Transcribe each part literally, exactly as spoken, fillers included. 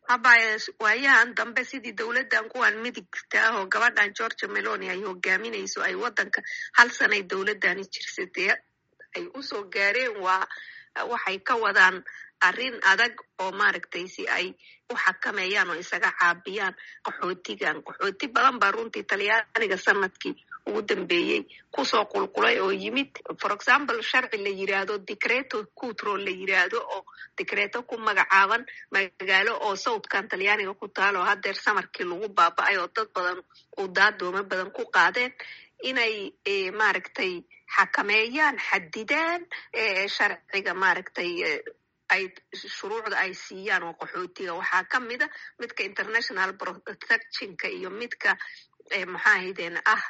habaye waayahan dambe sidii dawladdan kuwan midigta oo gabadhan Georgia Meloni ay hogaaminayso ay wadanka hal sanay dawladdan jirsatay ay u soo gaareen waa waxay ka wadaan arrin adag oo maaragtay si ay u xakameeyaan oo isaga caabiyaan qaxootigan qaxooti badan baa runtii Talyaaniga sanadkii ugu dambeeyay ku soo qulqulay oo yimid for example sharci la yiraahdo decreto cutro la yiraahdo oo decreto ku magacaaban magaalo oo Southkan Talyaaniga ku taalo hadeer samarkii lagu baaba'ay oo dad badan u daadooma badan ku qaadeen inay maaragtay xakameeyaan xadidaan sharciga maaragtay ay shuruucda ay siiyaan oo qaxootiga waxaa ka mid ah midka international protectionka iyo midka maxaahaydeen ah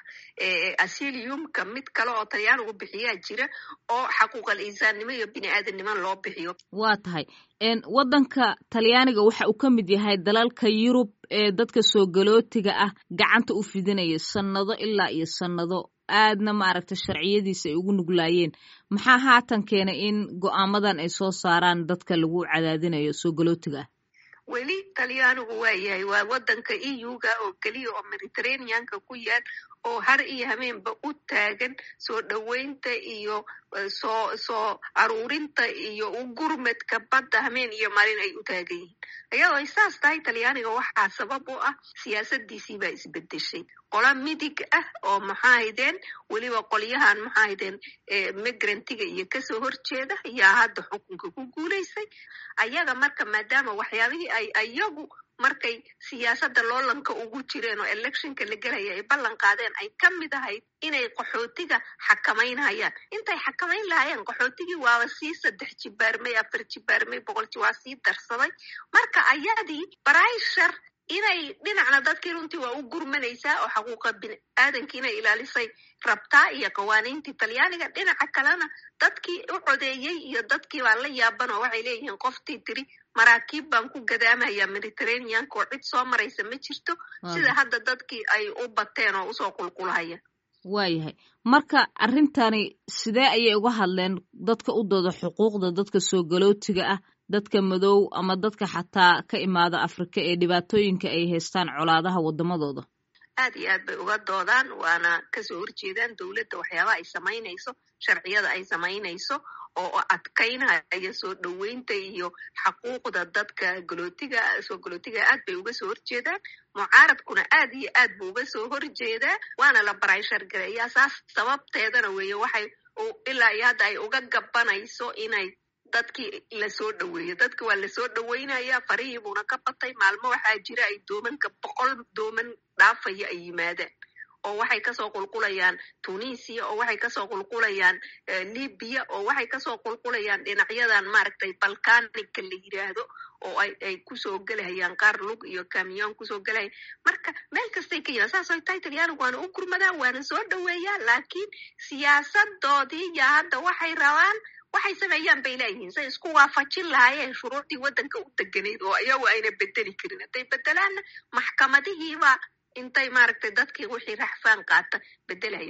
asylumka mid kale oo Talyaanigu bixiyaa jira oo xaquuqal insaannimo iyo bini'aadanimo loo bixiyo. waa tahay een wadanka Talyaaniga waxa uu ka mid yahay dalalka Yurub ee dadka soo galootiga ah gacanta u fidinaya sanado ilaa iyo sanado aadna maaragtay sharciyadiisa ay ugu nuglaayeen maxaa haatan keenay in go'aamadan ay soo saaraan dadka lagu cadaadinayo soo galootiga weli Talyaanigu waa yahay waa wadanka E U-ga oo kaliya oo Mediterranean-ka ku yaal oo har iyo habeenba u taagan soo dhaweynta iyo soo soo aruurinta iyo u gurmadka badda habeen iyo maalin ay u taagan yihiin ayadoo ay saas tahay Talyaaniga waxaa sabab u ah siyaasadiisii baa isbedeshay qola midig ah oo maxaahaydeen weliba qolyahan maxaahaydeen migrantiga iyo kasoo horjeeda ayaa hadda xukunka ku guulaysay ayaga marka maadaama waxyaabihii ay ayagu markay siyaasadda loolanka ugu jireen oo electionka la galaya ay ballan qaadeen ay ka mid ahayd inay qaxootiga xakameynayaan intay xakameyn lahaayeen qaxootigii waaba sii saddex jibaarmay afar jibaarmay boqol waa sii darsaday marka ayadii barayshar inay dhinacna dadkii runtii waa u gurmanaysaa oo xaquuqa bini'aadanka inay ilaalisay rabtaa iyo qawaaniintii Talyaaniga dhinaca kalena dadkii u codeeyay iyo dadkii baa la yaaban oo waxay leeyihiin qoftii tiri maraakiib baan ku gadaamaya Mediterranean-ka oo cid soo maraysa ma jirto sida hadda dadkii ay u bateen oo usoo qulqulhaya waayahay marka arrintani sidee ayay uga hadleen dadka u dooda xuquuqda dadka soo galootiga ah dadka madow ama dadka xataa ka imaada Afrika ee dhibaatooyinka ay haystaan colaadaha wadamadooda aad iyo aad bay uga doodaan waana kasoo horjeedaan dawladda waxyaabaha ay samaynayso sharciyada ay samaynayso oo adkaynaya soo dhaweynta iyo xaquuqda dadka galootiga soo galootiga aad bay uga soo horjeedaan mucaaradkuna aad iyo aad buu uga soo horjeedaa waana la barayshar gareeyaa saas sababteedana weeye waxay ilaa iyo hadda ay uga gabanayso inay dadkii la soo dhaweeyo dadka waa la soo dhaweynaya farihii buuna ka batay maalmo waxaa jira ay doomanka boqol dooman dhaafaya ay yimaadaan oo waxay kasoo qulqulayaan Tunisia oo waxay kasoo qulqulayaan Libya oo waxay kasoo qulqulayaan dhinacyadan maaragtay Balkanika la yiraahdo oo ay ay kusoo galayaan qaar lug iyo camion kusoo galay marka meel kastay ka yimaadaan saas ay tahay Talyaanigu waana u gurmadaan waana soo dhaweeyaan laakiin siyaasadoodii yaa hadda waxay rabaan waxay sameeyaan bay leeyihiin say isku waafajin lahaayeen shuruucdii wadanka u deganayd oo ayagu ayna bedeli karin haday bedelaan maxkamadihiiba intay maaragtay dadkii wixii raxfaan qaata bedelayo